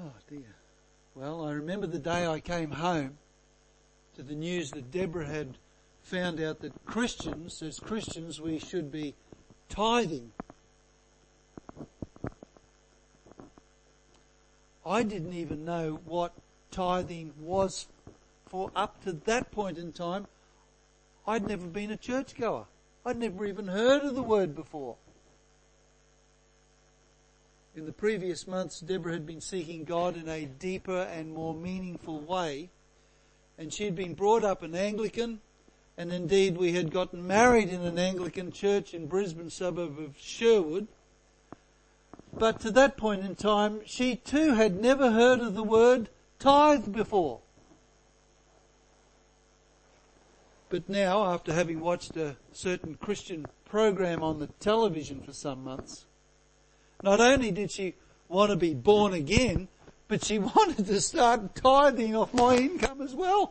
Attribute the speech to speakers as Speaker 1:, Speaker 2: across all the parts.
Speaker 1: Oh dear. Well, I remember the day I came home to the news that Deborah had found out that as Christians, we should be tithing. I didn't even know what tithing was for up to that point in time. I'd never been a churchgoer. I'd never even heard of the word before. In the previous months, Deborah had been seeking God in a deeper and more meaningful way. And she'd been brought up an Anglican, and indeed we had gotten married in an Anglican church in Brisbane suburb of Sherwood. But to that point in time, she too had never heard of the word tithe before. But now, after having watched a certain Christian program on the television for some months, not only did she want to be born again, but she wanted to start tithing off my income as well.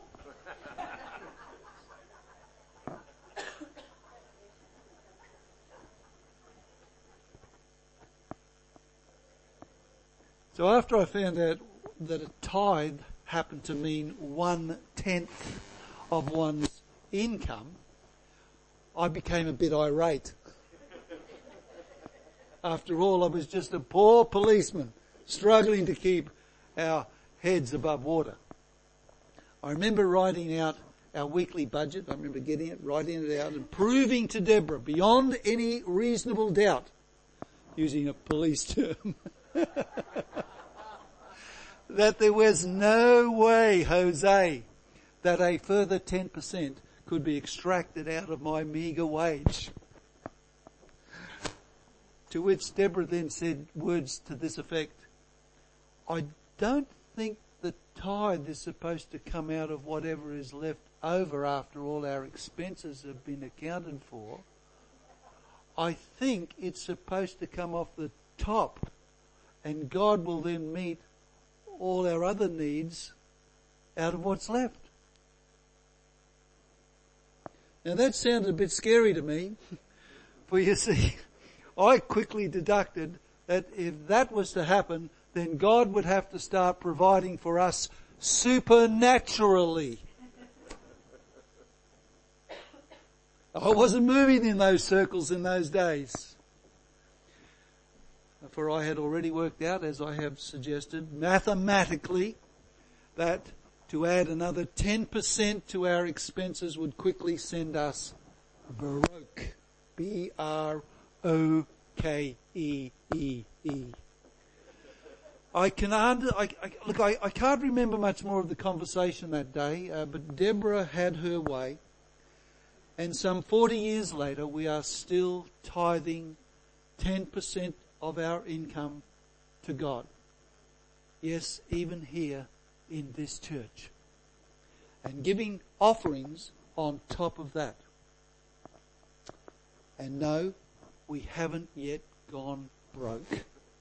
Speaker 1: So after I found out that a tithe happened to mean 1/10 of one's income, I became a bit irate. After all, I was just a poor policeman struggling to keep our heads above water. I remember writing out our weekly budget. I remember getting it, writing it out and proving to Deborah beyond any reasonable doubt, using a police term, that there was no way, Jose, that a further 10% could be extracted out of my meagre wage. To which Deborah then said words to this effect: I don't think the tithe is supposed to come out of whatever is left over after all our expenses have been accounted for. I think it's supposed to come off the top, and God will then meet all our other needs out of what's left. Now that sounded a bit scary to me, for you see, I quickly deducted that if that was to happen, then God would have to start providing for us supernaturally. I wasn't moving in those circles in those days. For I had already worked out, as I have suggested, mathematically, that to add another 10% to our expenses would quickly send us broke. B-R-O-K-E-E-E. I can't remember much more of the conversation that day, but Deborah had her way. And some 40 years later, we are still tithing 10% of our income to God. Yes, even here in this church. And giving offerings on top of that. And no, we haven't yet gone broke.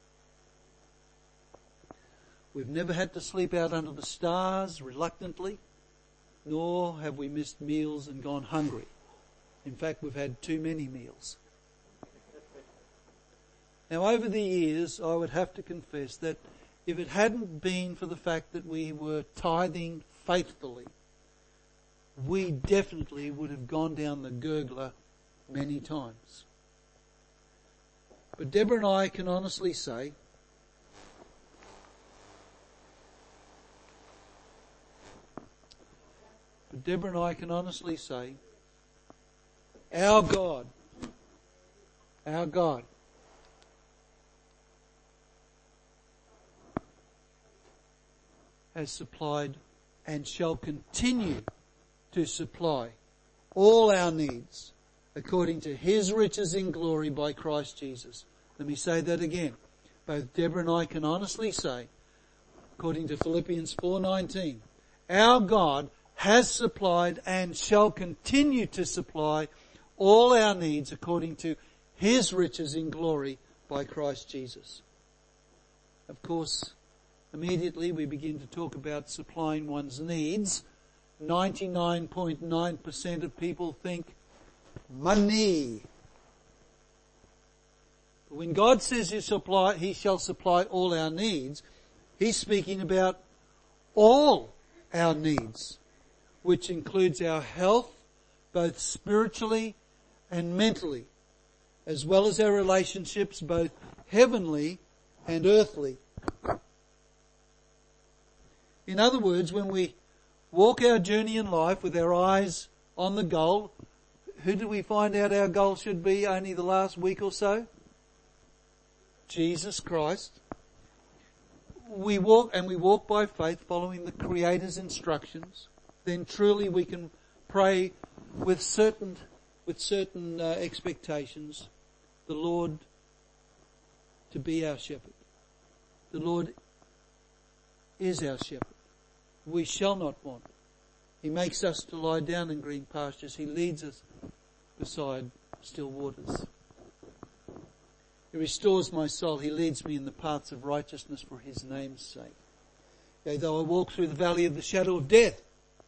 Speaker 1: We've never had to sleep out under the stars reluctantly, nor have we missed meals and gone hungry. In fact, we've had too many meals. Now, over the years, I would have to confess that if it hadn't been for the fact that we were tithing faithfully, we definitely would have gone down the gurgler many times. But Deborah and I can honestly say, our God has supplied and shall continue to supply all our needs according to His riches in glory by Christ Jesus. Let me say that again. Both Deborah and I can honestly say, according to Philippians 4:19, our God has supplied and shall continue to supply all our needs according to His riches in glory by Christ Jesus. Of course, immediately we begin to talk about supplying one's needs. 99.9% of people think money. But when God says He shall supply all our needs, He's speaking about all our needs, which includes our health, both spiritually and mentally, as well as our relationships, both heavenly and earthly. In other words, when we walk our journey in life with our eyes on the goal, who did we find out our goal should be only the last week or so? Jesus Christ. We walk by faith, following the Creator's instructions. Then truly we can pray with certain expectations, the Lord to be our shepherd. The Lord is our shepherd. We shall not want. He makes us to lie down in green pastures. He leads us beside still waters. He restores my soul. He leads me in the paths of righteousness for His name's sake. Yea, though I walk through the valley of the shadow of death.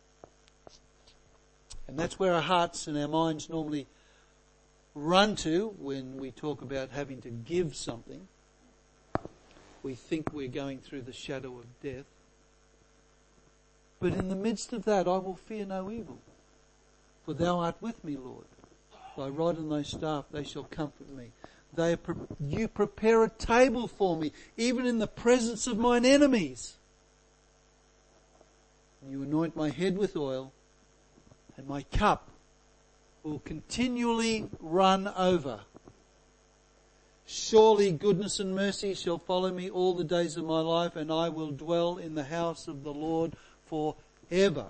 Speaker 1: And that's where our hearts and our minds normally run to when we talk about having to give something. We think we're going through the shadow of death. But in the midst of that, I will fear no evil. For Thou art with me, Lord. Thy rod and Thy staff, they shall comfort me. You prepare a table for me, even in the presence of mine enemies. And You anoint my head with oil, and my cup will continually run over. Surely goodness and mercy shall follow me all the days of my life, and I will dwell in the house of the Lord forever.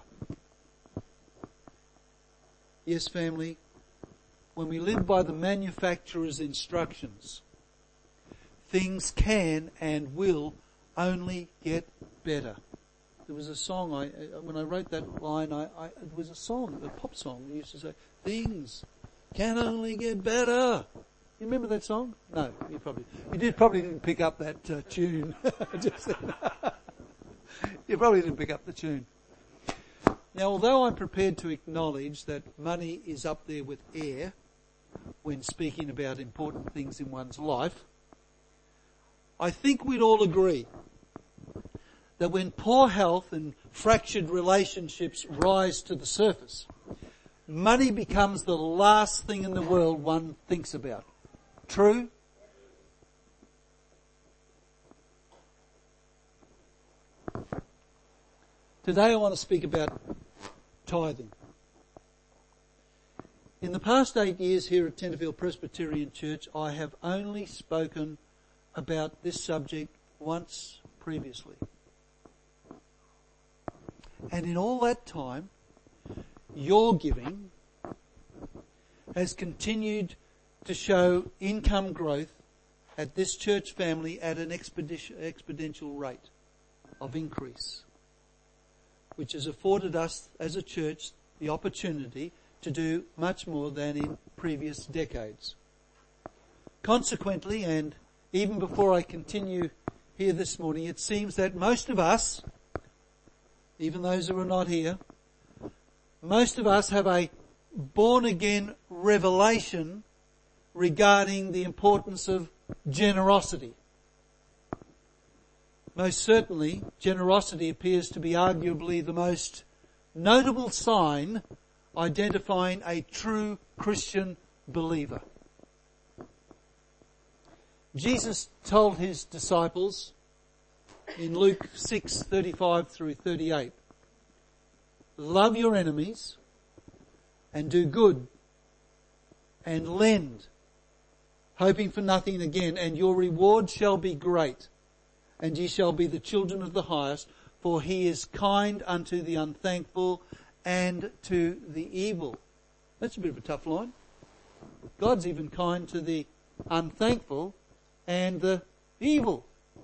Speaker 1: Yes, family, when we live by the manufacturer's instructions, things can and will only get better. There was a song, when I wrote that line, it was a song, a pop song. We used to say, things can only get better. You remember that song? No, you probably didn't pick up that tune. You probably didn't pick up the tune. Now, although I'm prepared to acknowledge that money is up there with air when speaking about important things in one's life, I think we'd all agree that when poor health and fractured relationships rise to the surface, money becomes the last thing in the world one thinks about. True? Today I want to speak about tithing. In the past 8 years here at Tenterfield Presbyterian Church, I have only spoken about this subject once previously. And in all that time, your giving has continued to show income growth at this church family at an exponential rate of increase, which has afforded us as a church the opportunity to do much more than in previous decades. Consequently, and even before I continue here this morning, it seems that most of us, even those who are not here, most of us have a born-again revelation regarding the importance of generosity. Most certainly, generosity appears to be arguably the most notable sign identifying a true Christian believer. Jesus told His disciples in Luke 6:35 through 38, love your enemies and do good and lend, hoping for nothing again, and your reward shall be great, and ye shall be the children of the highest, for He is kind unto the unthankful and to the evil. That's a bit of a tough line. God's even kind to the unthankful and the evil.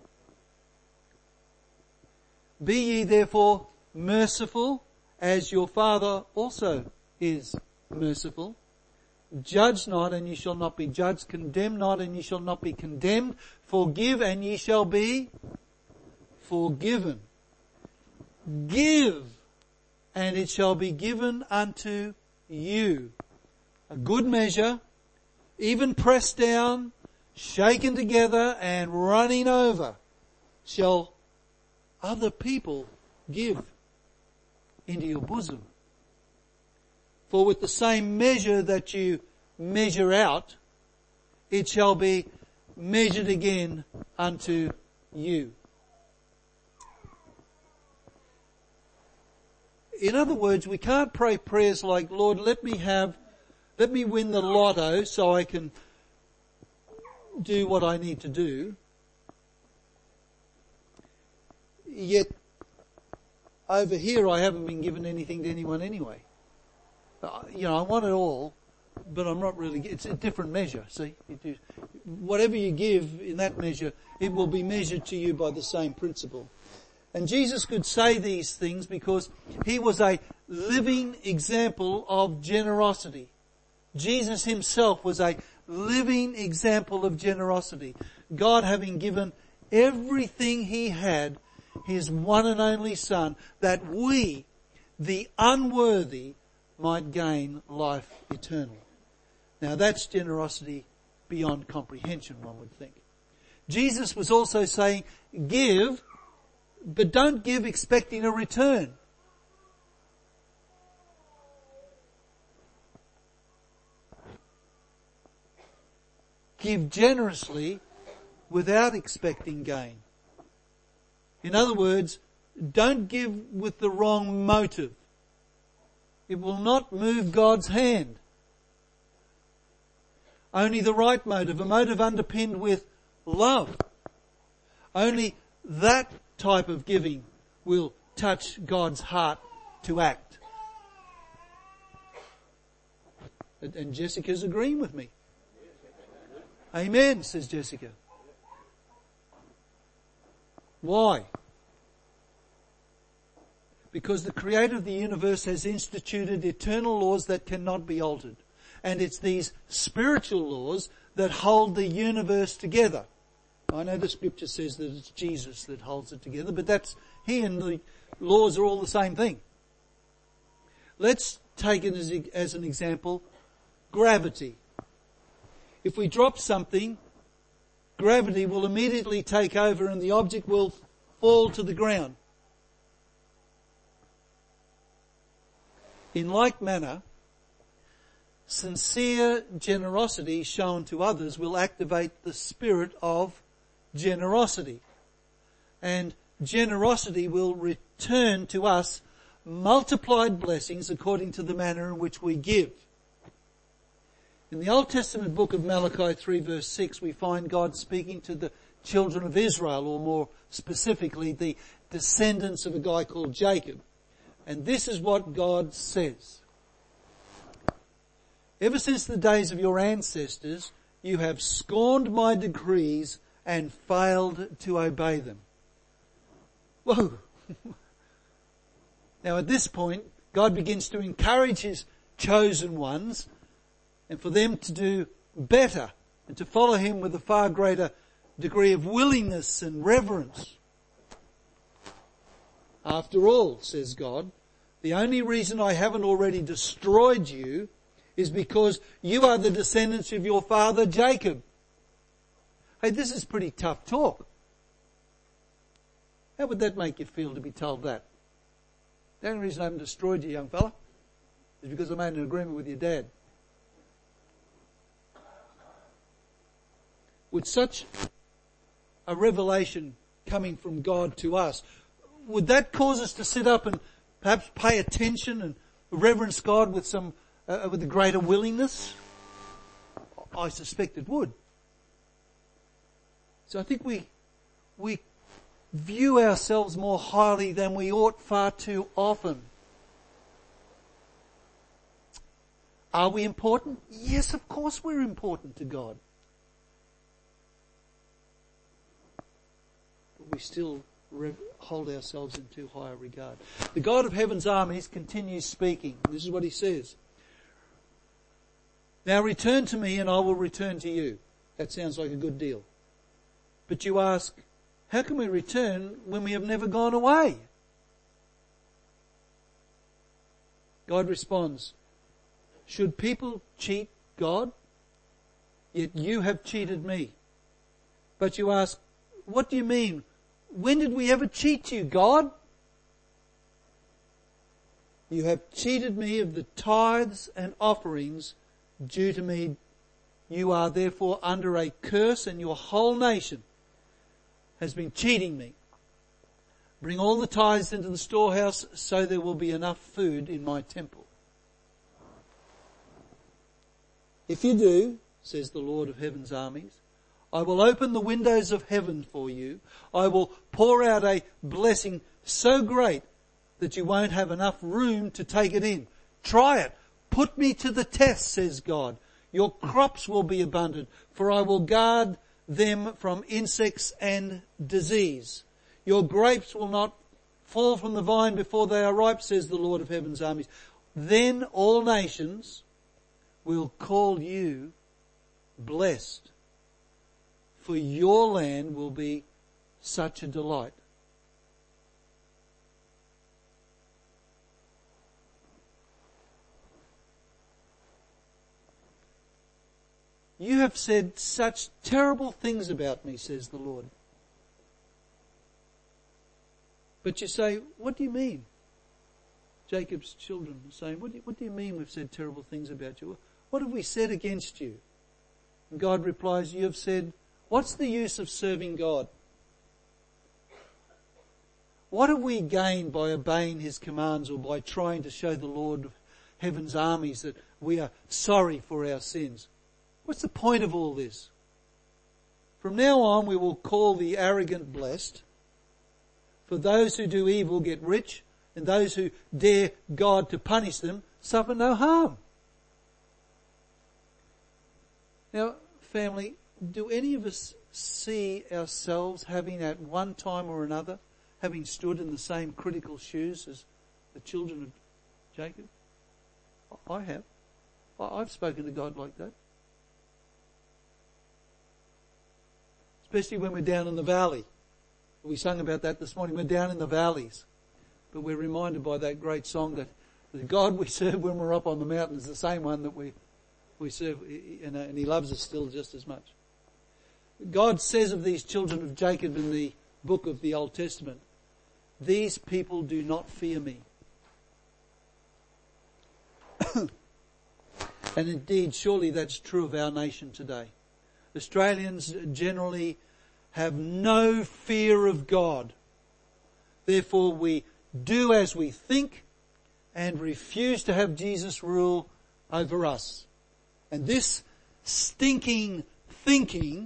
Speaker 1: Be ye therefore merciful, as your Father also is merciful. Judge not, and ye shall not be judged. Condemn not, and ye shall not be condemned. Forgive, and ye shall be forgiven. Give, and it shall be given unto you. A good measure, even pressed down, shaken together, and running over, shall other people give into your bosom. For with the same measure that you measure out, it shall be measured again unto you. In other words, we can't pray prayers like, Lord, let me win the lotto so I can do what I need to do. Yet, over here I haven't been given anything to anyone anyway. I want it all, but I'm not really, it's a different measure, see? Whatever you give in that measure, it will be measured to you by the same principle. And Jesus could say these things because he was a living example of generosity. Jesus himself was a living example of generosity. God having given everything he had, his one and only Son, that we, the unworthy, might gain life eternal. Now that's generosity beyond comprehension, one would think. Jesus was also saying, give, but don't give expecting a return. Give generously without expecting gain. In other words, don't give with the wrong motive. It will not move God's hand. Only the right motive, a motive underpinned with love. Only that type of giving will touch God's heart to act. And Jessica's agreeing with me. Amen, says Jessica. Why? Because the Creator of the universe has instituted eternal laws that cannot be altered. And it's these spiritual laws that hold the universe together. I know the scripture says that it's Jesus that holds it together, but that's, he and the laws are all the same thing. Let's take it as an example, gravity. If we drop something, gravity will immediately take over and the object will fall to the ground. In like manner, sincere generosity shown to others will activate the spirit of generosity. And generosity will return to us multiplied blessings according to the manner in which we give. In the Old Testament book of Malachi 3 verse 6, we find God speaking to the children of Israel, or more specifically, the descendants of a guy called Jacob. And this is what God says. Ever since the days of your ancestors, you have scorned my decrees and failed to obey them. Whoa. Now at this point, God begins to encourage his chosen ones and for them to do better and to follow him with a far greater degree of willingness and reverence. After all, says God, the only reason I haven't already destroyed you is because you are the descendants of your father Jacob. Hey, this is pretty tough talk. How would that make you feel to be told that? The only reason I haven't destroyed you, young fella, is because I made an agreement with your dad. With such a revelation coming from God to us, would that cause us to sit up and perhaps pay attention and reverence God with with a greater willingness? I suspect it would. So I think we view ourselves more highly than we ought far too often. Are we important? Yes, of course we're important to God. But we still hold ourselves in too high a regard. The God of heaven's armies continues speaking. This is what he says. Now return to me and I will return to you. That sounds like a good deal. But you ask, how can we return when we have never gone away? God responds, should people cheat God? Yet you have cheated me. But you ask, what do you mean? When did we ever cheat you, God? You have cheated me of the tithes and offerings due to me. You are therefore under a curse, and your whole nation has been cheating me. Bring all the tithes into the storehouse, so there will be enough food in my temple. If you do, says the Lord of heaven's armies, I will open the windows of heaven for you. I will pour out a blessing so great that you won't have enough room to take it in. Try it. Put me to the test, says God. Your crops will be abundant, for I will guard them from insects and disease. Your grapes will not fall from the vine before they are ripe, says the Lord of heaven's armies. Then all nations will call you blessed, for your land will be such a delight. You have said such terrible things about me, says the Lord. But you say, what do you mean? Jacob's children are saying, what do you mean we've said terrible things about you? What have we said against you? And God replies, you have said, what's the use of serving God? What have we gained by obeying his commands or by trying to show the Lord of heaven's armies that we are sorry for our sins? What's the point of all this? From now on we will call the arrogant blessed, for those who do evil get rich, and those who dare God to punish them suffer no harm. Now, family, do any of us see ourselves having at one time or another, having stood in the same critical shoes as the children of Jacob? I have. I've spoken to God like that. Especially when we're down in the valley. We sung about that this morning. We're down in the valleys. But we're reminded by that great song that the God we serve when we're up on the mountain is the same one that we serve, and he loves us still just as much. God says of these children of Jacob in the book of the Old Testament, these people do not fear me. And indeed, surely that's true of our nation today. Australians generally have no fear of God. Therefore, we do as we think and refuse to have Jesus rule over us. And this stinking thinking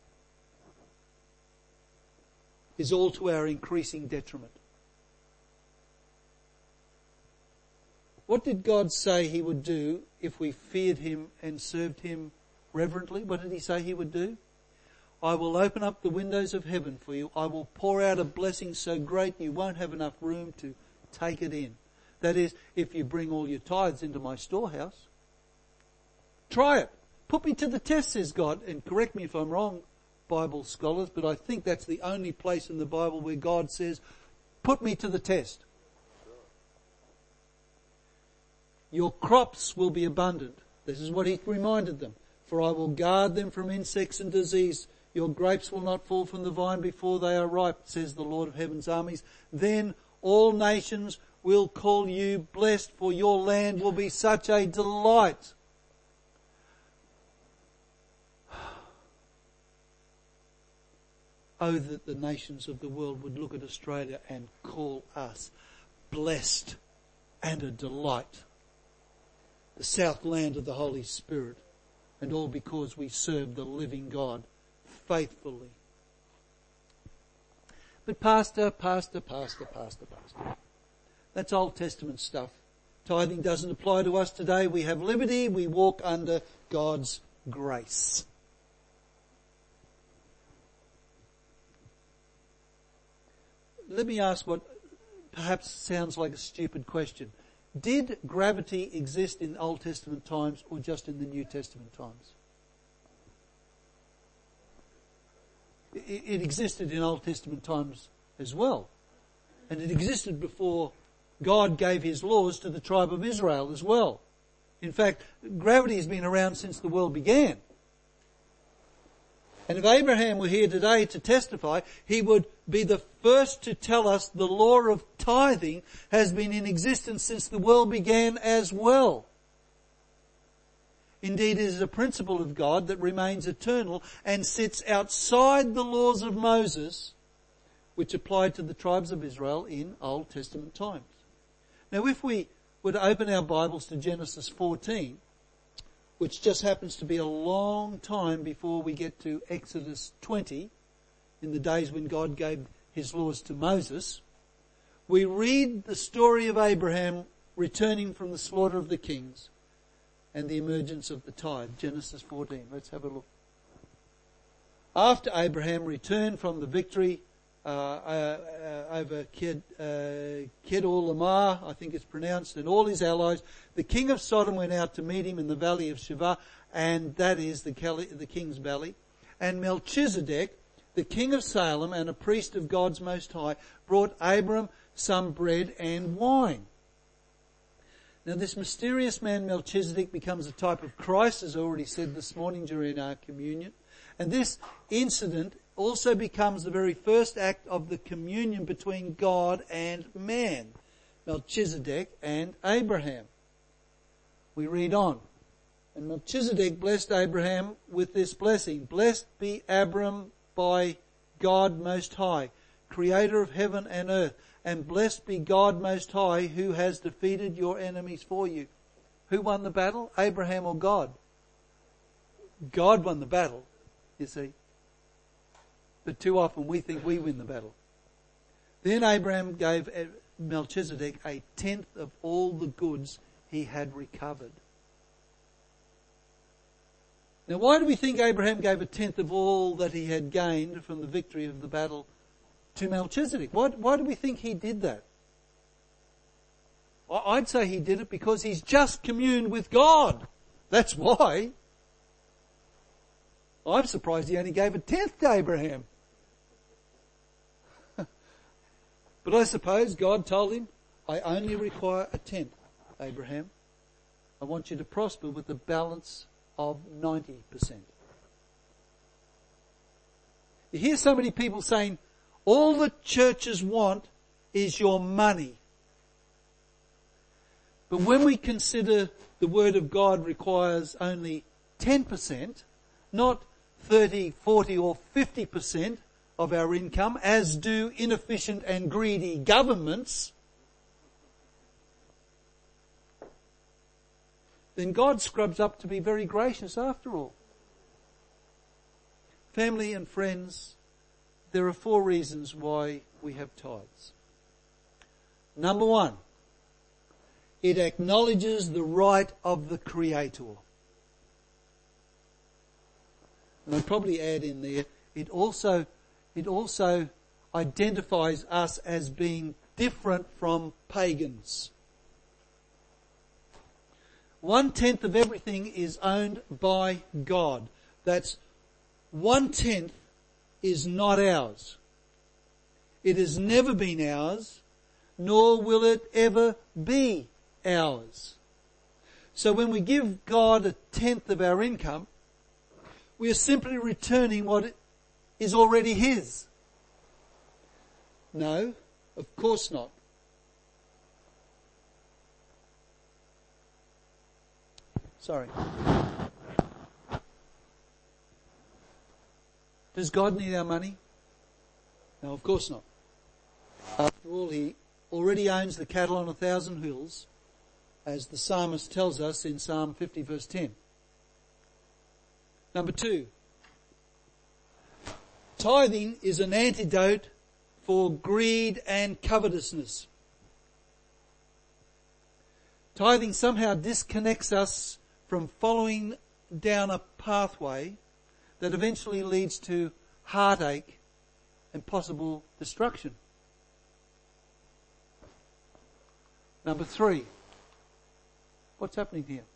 Speaker 1: is all to our increasing detriment. What did God say he would do if we feared him and served him reverently? What did he say he would do? I will open up the windows of heaven for you. I will pour out a blessing so great you won't have enough room to take it in. That is, if you bring all your tithes into my storehouse. Try it. Put me to the test, says God. And correct me if I'm wrong, Bible scholars, but I think that's the only place in the Bible where God says, put me to the test. Your crops will be abundant. This is what he reminded them. For I will guard them from insects and disease. Your grapes will not fall from the vine before they are ripe, says the Lord of heaven's armies. Then all nations will call you blessed, for your land will be such a delight. Oh, that the nations of the world would look at Australia and call us blessed and a delight. The south land of the Holy Spirit. And all because we serve the living God faithfully. But pastor. That's Old Testament stuff. Tithing doesn't apply to us today. We have liberty. We walk under God's grace. Let me ask what perhaps sounds like a stupid question. Did gravity exist in Old Testament times or just in the New Testament times? It existed in Old Testament times as well. And it existed before God gave his laws to the tribe of Israel as well. In fact, gravity has been around since the world began. And if Abraham were here today to testify, he would be the first to tell us the law of tithing has been in existence since the world began as well. Indeed, it is a principle of God that remains eternal and sits outside the laws of Moses, which applied to the tribes of Israel in Old Testament times. Now, if we were to open our Bibles to Genesis 14, which just happens to be a long time before we get to Exodus 20, in the days when God gave his laws to Moses, we read the story of Abraham returning from the slaughter of the kings and the emergence of the tithe. Genesis 14. Let's have a look. After Abraham returned from the victory over Kedorlaomer, I think it's pronounced, and all his allies, the king of Sodom went out to meet him in the valley of Shavah, and that is the king's valley. And Melchizedek, the king of Salem and a priest of God's Most High, brought Abram some bread and wine. Now this mysterious man Melchizedek becomes a type of Christ, as I already said this morning during our communion. And this incident also becomes the very first act of the communion between God and man, Melchizedek and Abraham. We read on. And Melchizedek blessed Abraham with this blessing. Blessed be Abram by God Most High, creator of heaven and earth. And blessed be God Most High, who has defeated your enemies for you. Who won the battle? Abraham or God? God won the battle, you see. But too often we think we win the battle. Then Abraham gave Melchizedek a tenth of all the goods he had recovered. Now why do we think Abraham gave a tenth of all that he had gained from the victory of the battle to Melchizedek? Why do we think he did that? I'd say he did it because he's just communed with God. That's why. I'm surprised he only gave a tenth to Abraham. But I suppose God told him, I only require a tenth, Abraham. I want you to prosper with a balance of 90%. You hear so many people saying, all the churches want is your money. But when we consider the Word of God requires only 10%, not 30, 40 or 50% of our income, as do inefficient and greedy governments, then God scrubs up to be very gracious after all. Family and friends, there are 4 reasons why we have tithes. Number 1, it acknowledges the right of the Creator. And I'll probably add in there, it also identifies us as being different from pagans. 1/10 of everything is owned by God. That's 1/10 is not ours. It has never been ours, nor will it ever be ours. So when we give God 1/10 of our income, we are simply returning what is already His. No, of course not. Sorry. Does God need our money? No, of course not. After all, He already owns the cattle on 1,000 hills, as the psalmist tells us in Psalm 50 verse 10. Number 2, tithing is an antidote for greed and covetousness. Tithing somehow disconnects us from following down a pathway that eventually leads to heartache and possible destruction. Number 3, what's happening here?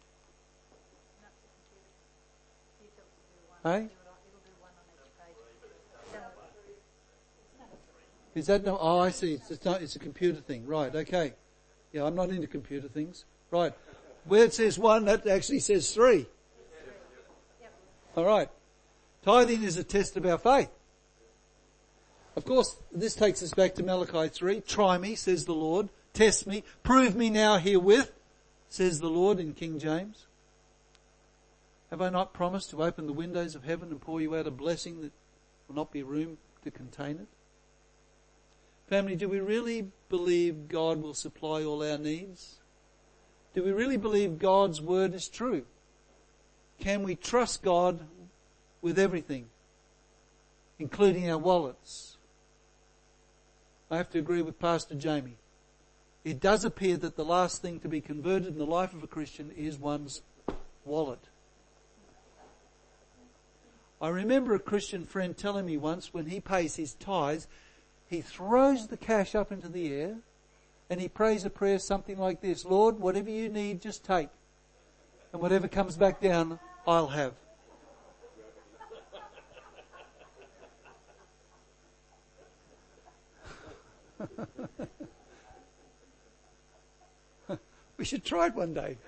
Speaker 1: Hey? Is that no? Oh, I see. It's a computer thing. Right, okay. Yeah, I'm not into computer things. Right. Where it says 1, that actually says 3. All right. Tithing is a test of our faith. Of course, this takes us back to Malachi 3. Try me, says the Lord. Test me. Prove me now herewith, says the Lord in King James. Have I not promised to open the windows of heaven and pour you out a blessing that will not be room to contain it? Family, do we really believe God will supply all our needs? Do we really believe God's word is true? Can we trust God with everything, including our wallets? I have to agree with Pastor Jamie. It does appear that the last thing to be converted in the life of a Christian is one's wallet. I remember a Christian friend telling me once when he pays his tithes, he throws the cash up into the air and he prays a prayer something like this: Lord, whatever you need, just take. And whatever comes back down, I'll have. We should try it one day.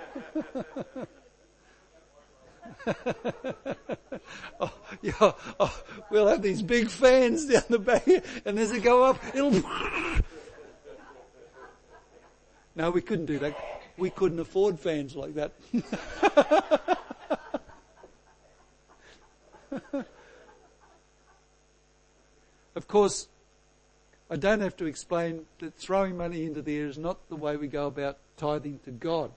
Speaker 1: We'll have these big fans down the back, and as it go up, it'll... No, we couldn't do that. We couldn't afford fans like that. Of course, I don't have to explain that throwing money into the air is not the way we go about tithing to God.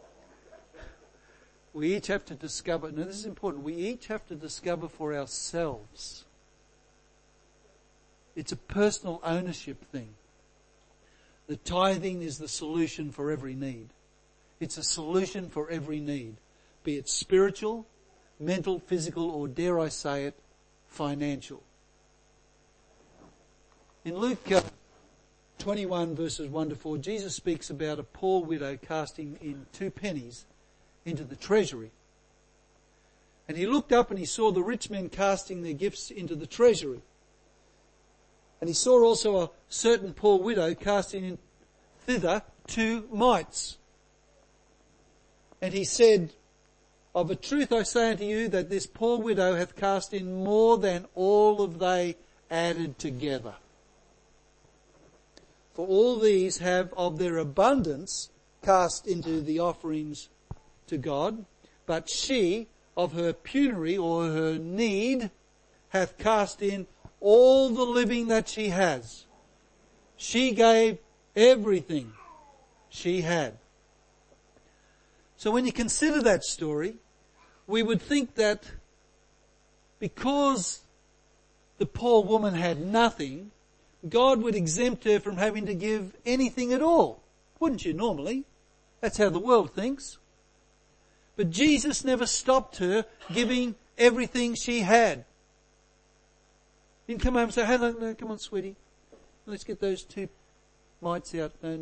Speaker 1: We each have to discover, now this is important, we each have to discover for ourselves. It's a personal ownership thing. The tithing is the solution for every need. It's a solution for every need, be it spiritual, mental, physical, or dare I say it, financial. In Luke 21 verses 1 to 4, Jesus speaks about a poor widow casting in 2 pennies into the treasury. And he looked up and he saw the rich men casting their gifts into the treasury. And he saw also a certain poor widow casting in thither 2 mites. And he said, of a truth I say unto you that this poor widow hath cast in more than all of they added together. For all these have of their abundance cast into the offerings to God, but she of her penury or her need hath cast in all the living that she has. She gave everything she had. So when you consider that story, we would think that because the poor woman had nothing, God would exempt her from having to give anything at all. Wouldn't you normally? That's how the world thinks. But Jesus never stopped her giving everything she had. He didn't come home and say, hey, no, come on, sweetie. Let's get those 2 mites out. No.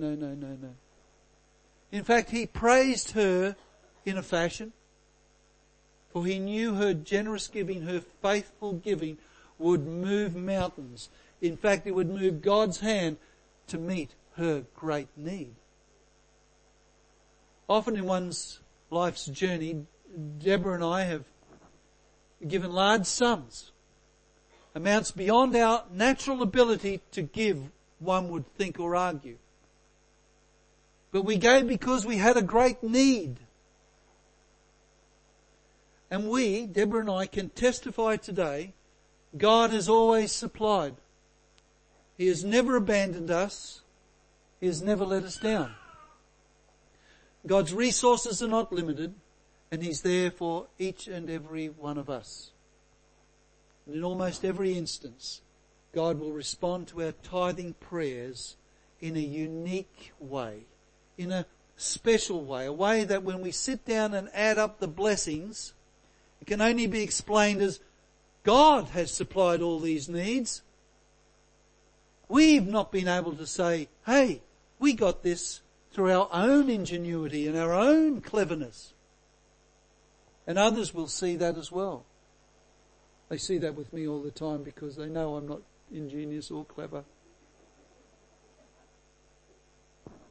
Speaker 1: In fact, he praised her in a fashion, for he knew her generous giving, her faithful giving would move mountains. In fact, it would move God's hand to meet her great need. Often in one's life's journey, Deborah and I have given large sums, amounts beyond our natural ability to give, one would think or argue. But we gave because we had a great need. And we, Deborah and I, can testify today, God has always supplied. He has never abandoned us. He has never let us down. God's resources are not limited, and He's there for each and every one of us. And in almost every instance, God will respond to our tithing prayers in a unique way, in a special way, a way that when we sit down and add up the blessings, it can only be explained as God has supplied all these needs. We've not been able to say, hey, we got this through our own ingenuity and our own cleverness. And others will see that as well. They see that with me all the time because they know I'm not ingenious or clever.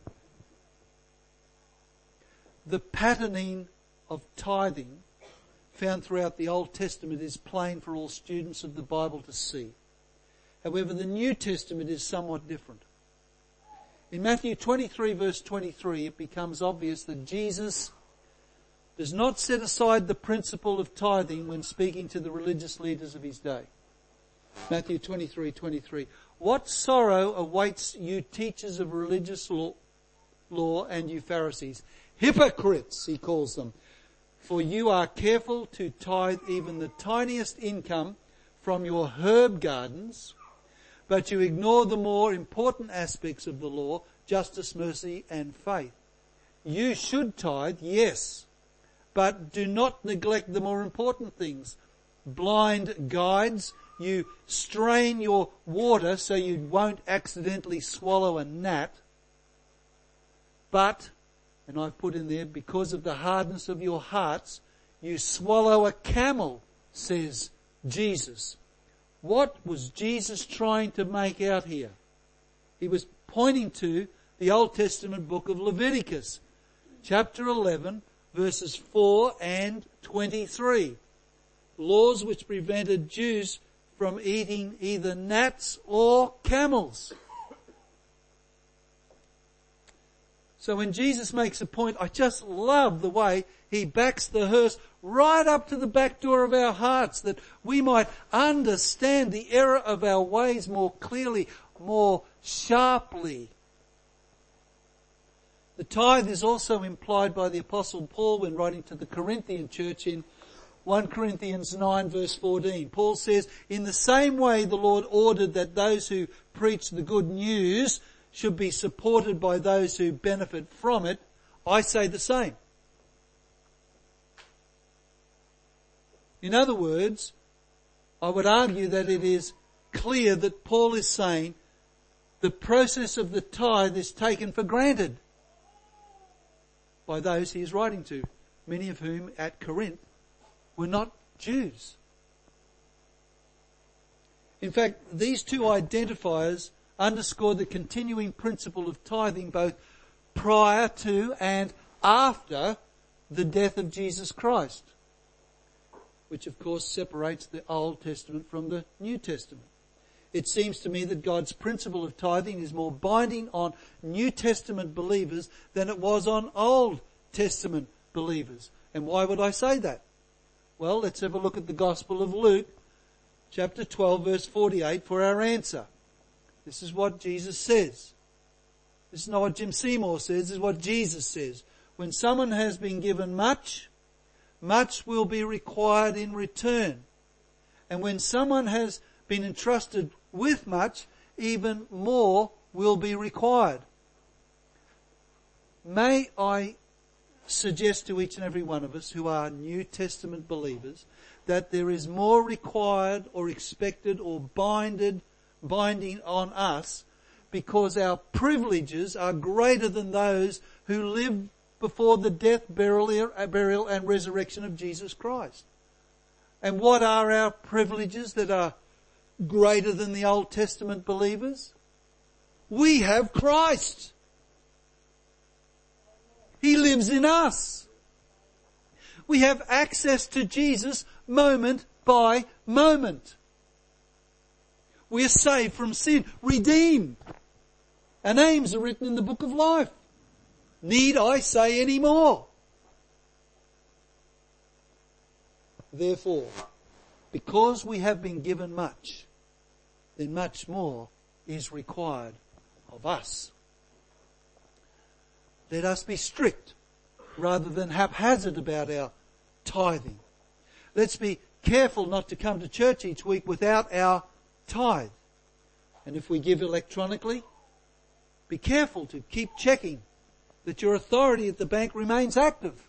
Speaker 1: The patterning of tithing found throughout the Old Testament is plain for all students of the Bible to see. However, the New Testament is somewhat different. In Matthew 23 verse 23, it becomes obvious that Jesus does not set aside the principle of tithing when speaking to the religious leaders of his day. Matthew 23:23. What sorrow awaits you teachers of religious law and you Pharisees? Hypocrites, he calls them. For you are careful to tithe even the tiniest income from your herb gardens, but you ignore the more important aspects of the law, justice, mercy, and faith. You should tithe, yes, but do not neglect the more important things. Blind guides, you strain your water so you won't accidentally swallow a gnat. But, and I've put in there, because of the hardness of your hearts, you swallow a camel, says Jesus. What was Jesus trying to make out here? He was pointing to the Old Testament book of Leviticus, chapter 11, verses 4 and 23. Laws which prevented Jews from eating either gnats or camels. So when Jesus makes a point, I just love the way he backs the hearse right up to the back door of our hearts, that we might understand the error of our ways more clearly, more sharply. The tithe is also implied by the Apostle Paul when writing to the Corinthian church in 1 Corinthians 9 verse 14. Paul says, in the same way the Lord ordered that those who preach the good news should be supported by those who benefit from it, I say the same. In other words, I would argue that it is clear that Paul is saying the process of the tithe is taken for granted by those he is writing to, many of whom at Corinth were not Jews. In fact, these two identifiers underscore the continuing principle of tithing both prior to and after the death of Jesus Christ, which of course separates the Old Testament from the New Testament. It seems to me that God's principle of tithing is more binding on New Testament believers than it was on Old Testament believers. And why would I say that? Well, let's have a look at the Gospel of Luke, chapter 12, verse 48 for our answer. This is what Jesus says. This is not what Jim Seymour says, this is what Jesus says. When someone has been given much, much will be required in return. And when someone has been entrusted with much, even more will be required. May I suggest to each and every one of us who are New Testament believers that there is more required or expected or binding on us because our privileges are greater than those who lived before the death, burial and resurrection of Jesus Christ. And what are our privileges that are greater than the Old Testament believers? We have Christ. He lives in us. We have access to Jesus moment by moment. We are saved from sin, redeemed. Our names are written in the book of life. Need I say any more? Therefore, because we have been given much, then much more is required of us. Let us be strict rather than haphazard about our tithing. Let's be careful not to come to church each week without our tithe. And if we give electronically, be careful to keep checking that your authority at the bank remains active.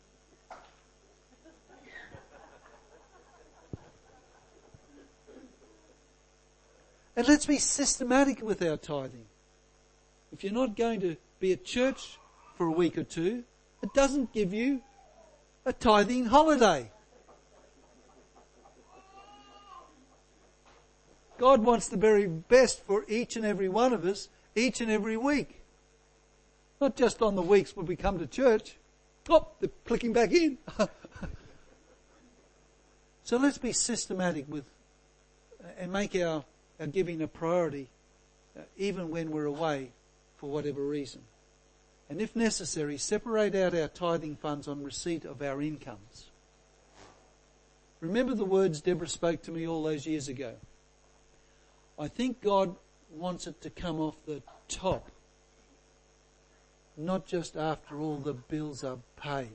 Speaker 1: And let's be systematic with our tithing. If you're not going to be at church for a week or two, it doesn't give you a tithing holiday. God wants the very best for each and every one of us, each and every week. Not just on the weeks when we come to church. Oh, they're clicking back in. So let's be systematic and make our giving a priority, even when we're away for whatever reason. And if necessary, separate out our tithing funds on receipt of our incomes. Remember the words Deborah spoke to me all those years ago. I think God wants it to come off the top, not just after all the bills are paid.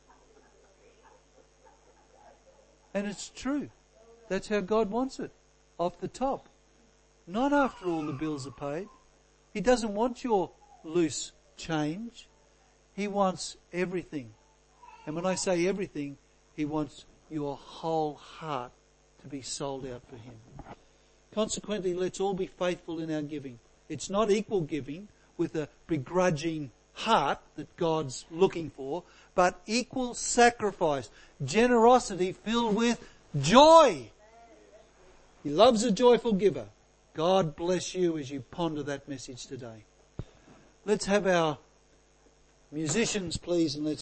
Speaker 1: And it's true. That's how God wants it, off the top. Not after all the bills are paid. He doesn't want your loose change. He wants everything. And when I say everything, He wants your whole heart to be sold out for Him. Consequently, let's all be faithful in our giving. It's not equal giving with a begrudging heart that God's looking for, but equal sacrifice, generosity filled with joy. He loves a joyful giver. God bless you as you ponder that message today. Let's have our musicians, please, and let's